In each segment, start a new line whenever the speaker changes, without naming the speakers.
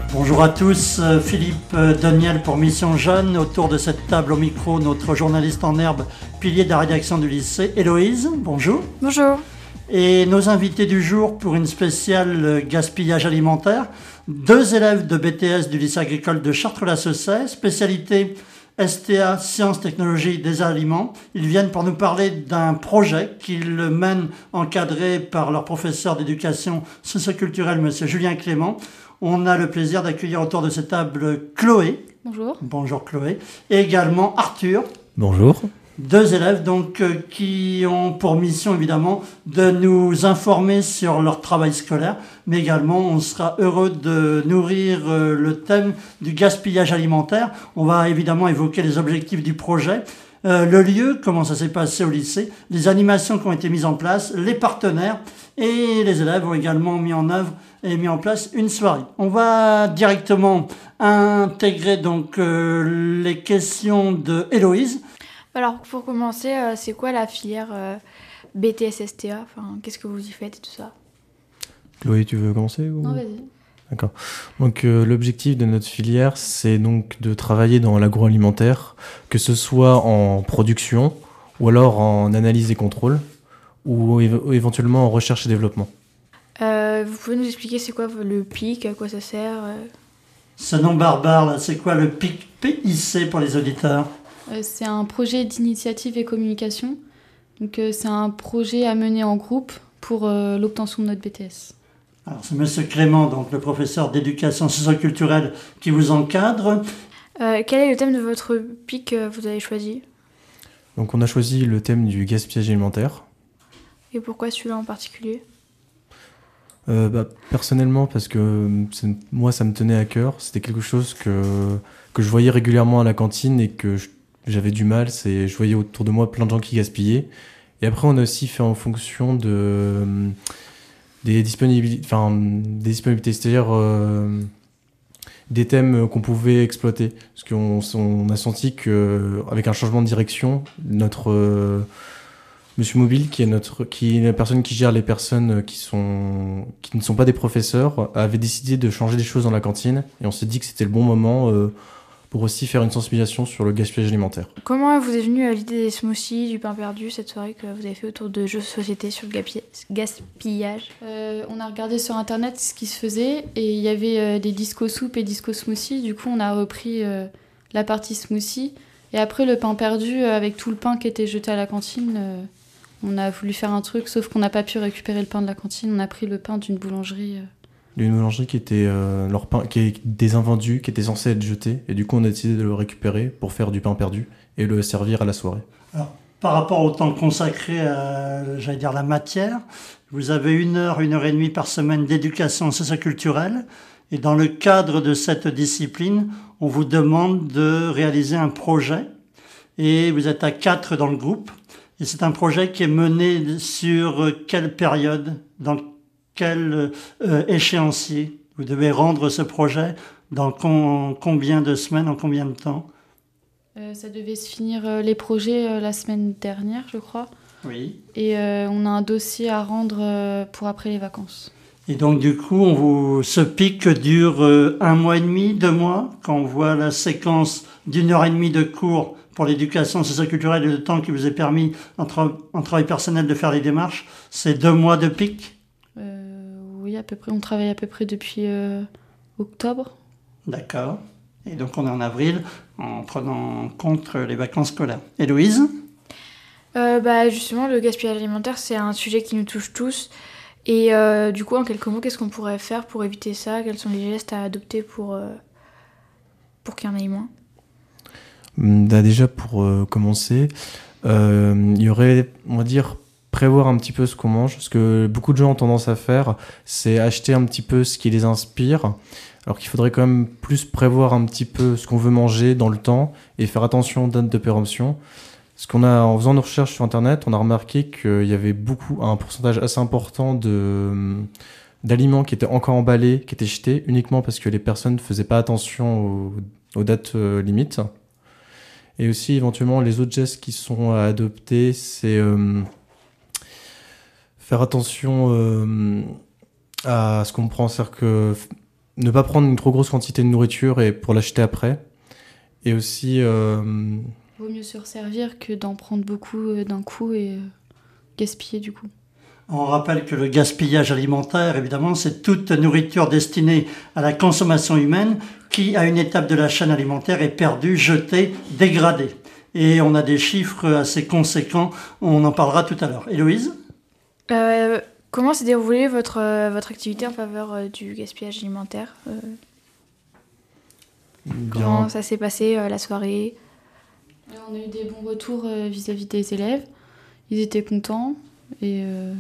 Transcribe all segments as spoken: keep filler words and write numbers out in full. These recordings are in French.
Bonjour à tous, euh, Philippe euh, Daniel pour Mission Jeune. Autour de cette table au micro, notre journaliste en herbe, pilier de la rédaction du lycée, Héloïse. Bonjour.
Bonjour.
Et nos invités du jour pour une spéciale euh, gaspillage alimentaire. Deux élèves de B T S du lycée agricole de Chartres-la-Saussay, spécialité S T A, Sciences, Technologies des aliments. Ils viennent pour nous parler d'un projet qu'ils mènent encadré par leur professeur d'éducation socioculturelle, M. Julien Clément. On a le plaisir d'accueillir autour de cette table Chloé.
Bonjour.
Bonjour Chloé. Et également Arthur.
Bonjour.
Deux élèves donc euh, qui ont pour mission évidemment de nous informer sur leur travail scolaire, mais également on sera heureux de nourrir euh, le thème du gaspillage alimentaire. On va évidemment évoquer les objectifs du projet, euh, le lieu, comment ça s'est passé au lycée, les animations qui ont été mises en place, les partenaires, et les élèves ont également mis en œuvre et mis en place une soirée. On va directement intégrer donc euh, les questions de Héloïse.
Alors, pour commencer, euh, c'est quoi la filière euh, B T S S T A? Enfin, qu'est-ce que vous y faites et tout ça?
Chloé, tu veux commencer ou...
Non, vas-y.
D'accord. Donc, euh, l'objectif de notre filière, c'est donc de travailler dans l'agroalimentaire, que ce soit en production, ou alors en analyse et contrôle, ou, éve- ou éventuellement en recherche et développement.
Euh, vous pouvez nous expliquer c'est quoi le P I C, à quoi ça sert? euh
Ce nom barbare, là, c'est quoi le P I C, P I C pour les auditeurs?
Euh, C'est un projet d'initiative et communication. Donc, euh, c'est un projet à mener en groupe pour euh, l'obtention de notre B T S.
Alors, c'est M. Clément, donc le professeur d'éducation socioculturelle qui vous encadre.
Euh, Quel est le thème de votre P I C que vous avez choisi?
Donc, on a choisi le thème du gaspillage alimentaire.
Et pourquoi celui-là en particulier?
Euh, bah, personnellement, parce que euh, c'est- moi, ça me tenait à cœur. C'était quelque chose que, que je voyais régulièrement à la cantine et que je- j'avais du mal. C'est, je voyais autour de moi plein de gens qui gaspillaient. Et après, on a aussi fait en fonction de, euh, des disponibilités, enfin, des disponibilités, c'est-à-dire euh, des thèmes qu'on pouvait exploiter. Parce qu'on on a senti qu'avec un changement de direction, notre... euh, Monsieur Mobile, qui est, notre, qui est la personne qui gère les personnes qui, sont, qui ne sont pas des professeurs, avait décidé de changer des choses dans la cantine. Et on s'est dit que c'était le bon moment euh, pour aussi faire une sensibilisation sur le gaspillage alimentaire.
Comment vous est venue euh, l'idée des smoothies, du pain perdu, cette soirée que vous avez fait autour de jeux de société sur le gapi- gaspillage?
Euh, on a regardé sur Internet ce qui se faisait et il y avait euh, des disco soupes et disco smoothies. Du coup, on a repris euh, la partie smoothie. Et après, le pain perdu, euh, avec tout le pain qui était jeté à la cantine... euh, On a voulu faire un truc, sauf qu'on n'a pas pu récupérer le pain de la cantine. On a pris le pain d'une boulangerie.
Une boulangerie qui était euh, leur pain, qui est des invendus, qui était censé être jeté. Et du coup, on a décidé de le récupérer pour faire du pain perdu et le servir à la soirée.
Alors, par rapport au temps consacré à, j'allais dire, la matière, vous avez une heure, une heure et demie par semaine d'éducation socioculturelle. Et dans le cadre de cette discipline, on vous demande de réaliser un projet. Et vous êtes à quatre dans le groupe. Et c'est un projet qui est mené sur quelle période, dans quel euh, échéancier? Vous devez rendre ce projet dans con- combien de semaines, en combien de temps?
Euh, ça devait se finir euh, les projets euh, la semaine dernière, je crois.
Oui.
Et euh, on a un dossier à rendre euh, pour après les vacances.
Et donc du coup, on vous, ce pic dure euh, un mois et demi, deux mois, quand on voit la séquence d'une heure et demie de cours pour l'éducation socioculturelle et le temps qui vous est permis en, tra- en travail personnel de faire les démarches, c'est deux mois de pic?
Euh, oui, à peu près. On travaille à peu près depuis euh, octobre.
D'accord. Et donc on est en avril, en prenant en compte les vacances scolaires. Héloïse?
Euh, bah, justement, le gaspillage alimentaire, c'est un sujet qui nous touche tous. Et euh, du coup, en quelques mots, qu'est-ce qu'on pourrait faire pour éviter ça? Quels sont les gestes à adopter pour, euh, pour qu'il y en ait moins?
Bah, déjà, pour euh, commencer, euh, il y aurait, on va dire, prévoir un petit peu ce qu'on mange. Ce que beaucoup de gens ont tendance à faire, c'est acheter un petit peu ce qui les inspire. Alors qu'il faudrait quand même plus prévoir un petit peu ce qu'on veut manger dans le temps et faire attention aux dates de péremption. Parce qu'on a, en faisant nos recherches sur Internet, on a remarqué qu'il y avait beaucoup, un pourcentage assez important de, d'aliments qui étaient encore emballés, qui étaient jetés, uniquement parce que les personnes ne faisaient pas attention aux, aux dates euh, limites. Et aussi, éventuellement, les autres gestes qui sont à adopter, c'est euh, faire attention euh, à ce qu'on prend. C'est-à-dire que ne pas prendre une trop grosse quantité de nourriture et pour l'acheter après. Et aussi... Euh,
Vaut mieux se resservir que d'en prendre beaucoup euh, d'un coup et euh, gaspiller du coup.
On rappelle que le gaspillage alimentaire, évidemment, c'est toute nourriture destinée à la consommation humaine qui, à une étape de la chaîne alimentaire, est perdue, jetée, dégradée. Et on a des chiffres assez conséquents, on en parlera tout à l'heure. Héloïse ?
euh, Comment s'est déroulée votre, euh, votre activité en faveur euh, du gaspillage alimentaire euh, Comment ça s'est passé, euh, la soirée ?
On a eu des bons retours euh, vis-à-vis des élèves. Ils étaient contents et... Euh...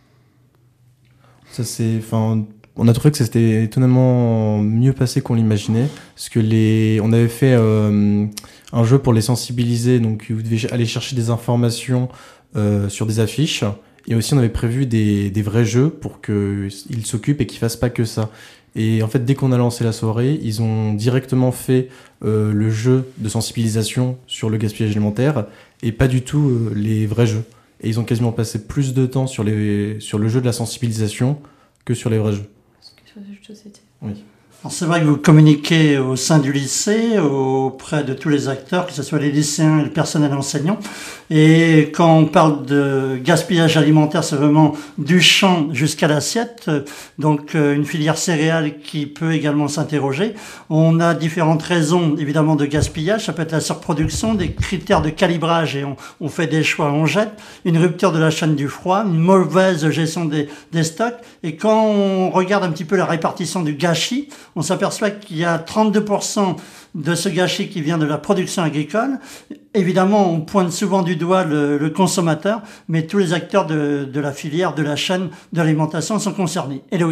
Ça c'est, enfin, on a trouvé que c'était étonnamment mieux passé qu'on l'imaginait, parce que les, on avait fait euh, un jeu pour les sensibiliser, donc vous devez aller chercher des informations euh, sur des affiches, et aussi on avait prévu des, des vrais jeux pour qu'ils s'occupent et qu'ils fassent pas que ça. Et en fait, dès qu'on a lancé la soirée, ils ont directement fait euh, le jeu de sensibilisation sur le gaspillage alimentaire et pas du tout euh, les vrais jeux. Et ils ont quasiment passé plus de temps sur, les, sur le jeu de la sensibilisation que sur les vrais jeux.
Sur les jeux de société.
Oui.
Alors c'est vrai que vous communiquez au sein du lycée, auprès de tous les acteurs, que ce soit les lycéens et le personnel enseignant. Et quand on parle de gaspillage alimentaire, c'est vraiment du champ jusqu'à l'assiette. Donc une filière céréale qui peut également s'interroger. On a différentes raisons, évidemment, de gaspillage. Ça peut être la surproduction, des critères de calibrage et on, on fait des choix, on jette. Une rupture de la chaîne du froid, une mauvaise gestion des, des stocks. Et quand on regarde un petit peu la répartition du gâchis, on s'aperçoit qu'il y a trente-deux pour cent de ce gâchis qui vient de la production agricole. Évidemment, on pointe souvent du doigt le, le consommateur, mais tous les acteurs de, de la filière, de la chaîne de l'alimentation sont concernés. Héloïse ?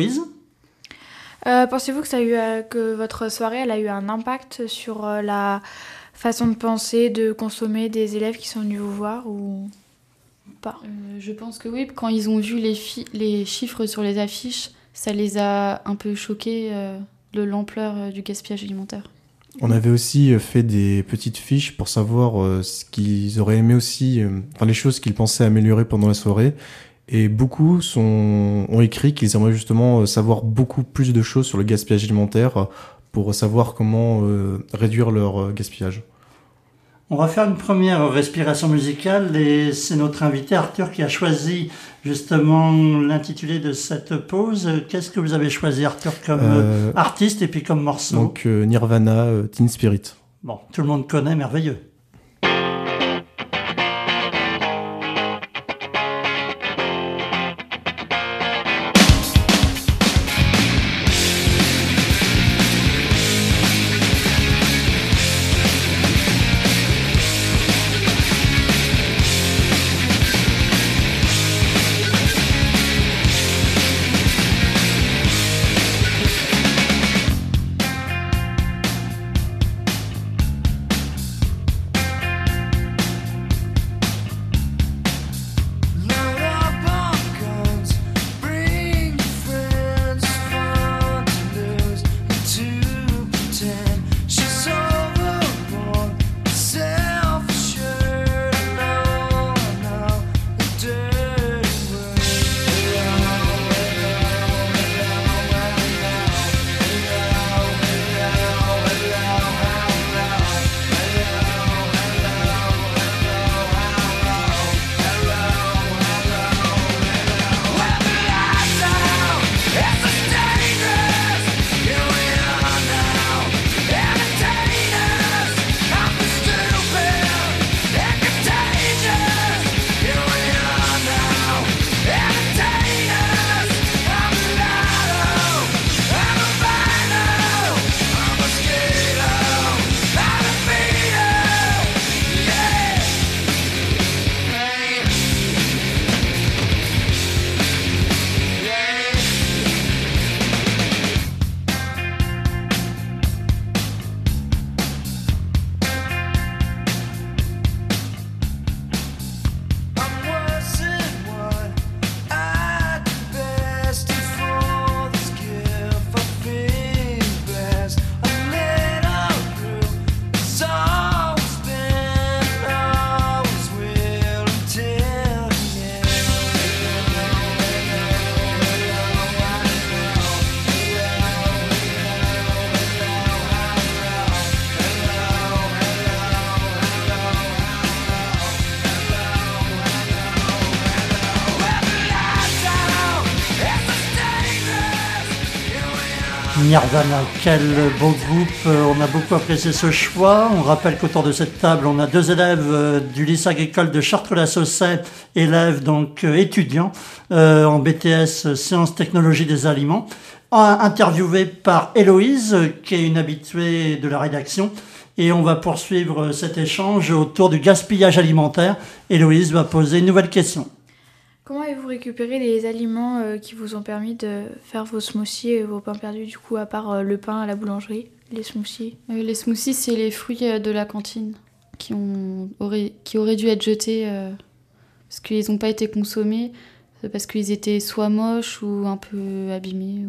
euh, Pensez-vous que, ça a eu, euh, que votre soirée elle a eu un impact sur euh, la façon de penser, de consommer des élèves qui sont venus vous voir ou pas ?
euh, Je pense que oui. Quand ils ont vu les, fi- les chiffres sur les affiches, ça les a un peu choqués euh, de l'ampleur euh, du gaspillage alimentaire.
On avait aussi fait des petites fiches pour savoir euh, ce qu'ils auraient aimé aussi, euh, enfin les choses qu'ils pensaient améliorer pendant la soirée. Et beaucoup sont, ont écrit qu'ils aimeraient justement savoir beaucoup plus de choses sur le gaspillage alimentaire pour savoir comment euh, réduire leur euh, gaspillage.
On va faire une première respiration musicale et c'est notre invité Arthur qui a choisi justement l'intitulé de cette pause. Qu'est-ce que vous avez choisi Arthur comme euh, artiste et puis comme morceau ?
Donc euh, Nirvana, euh, Teen Spirit.
Bon, tout le monde connaît, merveilleux. Nirvana, quel beau groupe, on a beaucoup apprécié ce choix. On rappelle qu'autour de cette table, on a deux élèves du lycée agricole de Chartres-la-Saussaye, élèves donc euh, étudiants euh, en B T S Sciences Technologies des Aliments, interviewés par Héloïse, qui est une habituée de la rédaction. Et on va poursuivre cet échange autour du gaspillage alimentaire. Héloïse va poser une nouvelle question.
Comment avez-vous récupéré les aliments euh, qui vous ont permis de faire vos smoothies et vos pains perdus, du coup, à part euh, le pain à la boulangerie, les smoothies
euh, Les smoothies, c'est les fruits euh, de la cantine qui, ont, auraient, qui auraient dû être jetés euh, parce qu'ils n'ont pas été consommés, parce qu'ils étaient soit moches ou un peu abîmés.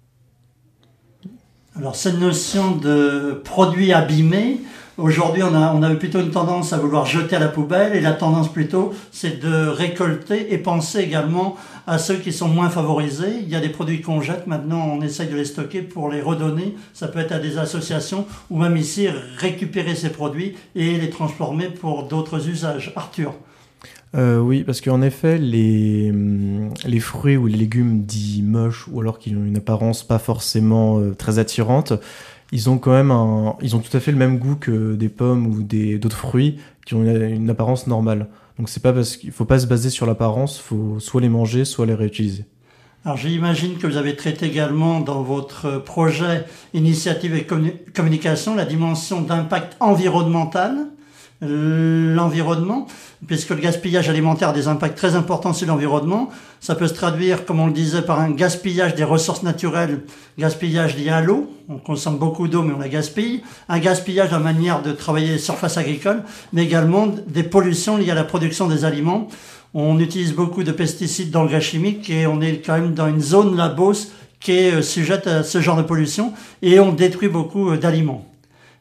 Ou...
Alors, cette notion de produits abîmés, aujourd'hui, on a, on a plutôt une tendance à vouloir jeter à la poubelle, et la tendance plutôt, c'est de récolter et penser également à ceux qui sont moins favorisés. Il y a des produits qu'on jette, maintenant on essaye de les stocker pour les redonner. Ça peut être à des associations ou même ici récupérer ces produits et les transformer pour d'autres usages. Arthur.
Euh, oui, parce qu'en effet, les, les fruits ou les légumes dits moches ou alors qui ont une apparence pas forcément euh, très attirante, ils ont quand même un, ils ont tout à fait le même goût que des pommes ou des, d'autres fruits qui ont une, une apparence normale. Donc c'est pas parce qu'il faut pas se baser sur l'apparence, faut soit les manger, soit les réutiliser.
Alors j'imagine que vous avez traité également dans votre projet Initiative et Communication la dimension d'impact environnemental. L'environnement, puisque le gaspillage alimentaire a des impacts très importants sur l'environnement. Ça peut se traduire, comme on le disait, par un gaspillage des ressources naturelles, gaspillage lié à l'eau. On consomme beaucoup d'eau, mais on la gaspille. Un gaspillage de la manière de travailler les surfaces agricoles, mais également des pollutions liées à la production des aliments. On utilise beaucoup de pesticides, d'engrais chimiques, et on est quand même dans une zone, la Beauce, qui est sujette à ce genre de pollution, et on détruit beaucoup d'aliments. Héloïse ?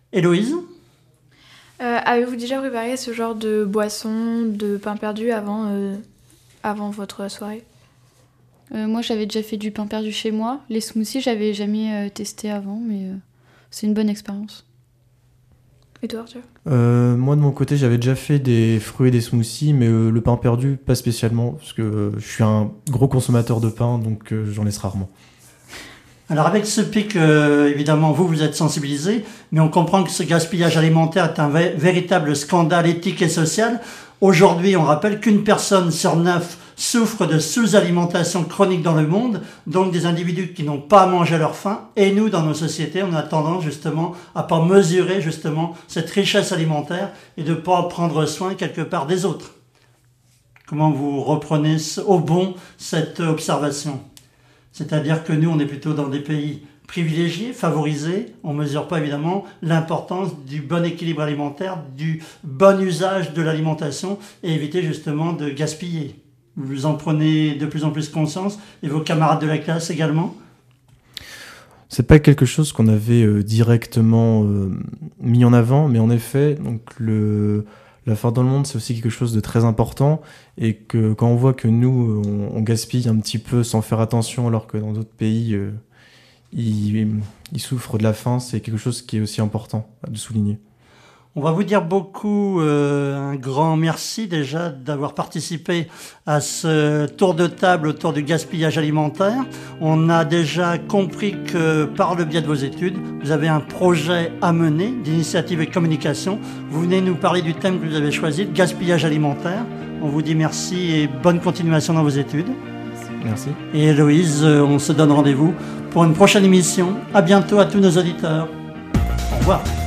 Euh, avez-vous déjà préparé ce genre de boisson, de pain perdu avant, euh, avant votre soirée ?
euh, Moi, j'avais déjà fait du pain perdu chez moi. Les smoothies, j'avais jamais euh, testé avant, mais euh, c'est une bonne expérience.
Et toi, Arthur ?
euh, Moi, de mon côté, j'avais déjà fait des fruits et des smoothies, mais euh, le pain perdu, pas spécialement, parce que euh, je suis un gros consommateur de pain, donc euh, j'en laisse rarement.
Alors avec ce pic, euh, évidemment, vous, vous êtes sensibilisés, mais on comprend que ce gaspillage alimentaire est un vé- véritable scandale éthique et social. Aujourd'hui, on rappelle qu'une personne sur neuf souffre de sous-alimentation chronique dans le monde, donc des individus qui n'ont pas à manger à leur faim. Et nous, dans nos sociétés, on a tendance justement à pas mesurer justement cette richesse alimentaire et de pas prendre soin quelque part des autres. Comment vous reprenez au bon cette observation ? C'est-à-dire que nous, on est plutôt dans des pays privilégiés, favorisés. On ne mesure pas évidemment l'importance du bon équilibre alimentaire, du bon usage de l'alimentation et éviter justement de gaspiller. Vous en prenez de plus en plus conscience et vos camarades de la classe également ?
C'est pas quelque chose qu'on avait euh, directement euh, mis en avant, mais en effet, donc le... la faim dans le monde, c'est aussi quelque chose de très important, et que quand on voit que nous, on, on gaspille un petit peu sans faire attention, alors que dans d'autres pays, euh, ils, ils souffrent de la faim, c'est quelque chose qui est aussi important de souligner.
On va vous dire beaucoup, euh, un grand merci déjà d'avoir participé à ce tour de table autour du gaspillage alimentaire. On a déjà compris que par le biais de vos études, vous avez un projet à mener d'initiative et communication. Vous venez nous parler du thème que vous avez choisi, le gaspillage alimentaire. On vous dit merci et bonne continuation dans vos études.
Merci.
Et Héloïse, on se donne rendez-vous pour une prochaine émission. À bientôt à tous nos auditeurs. Au revoir.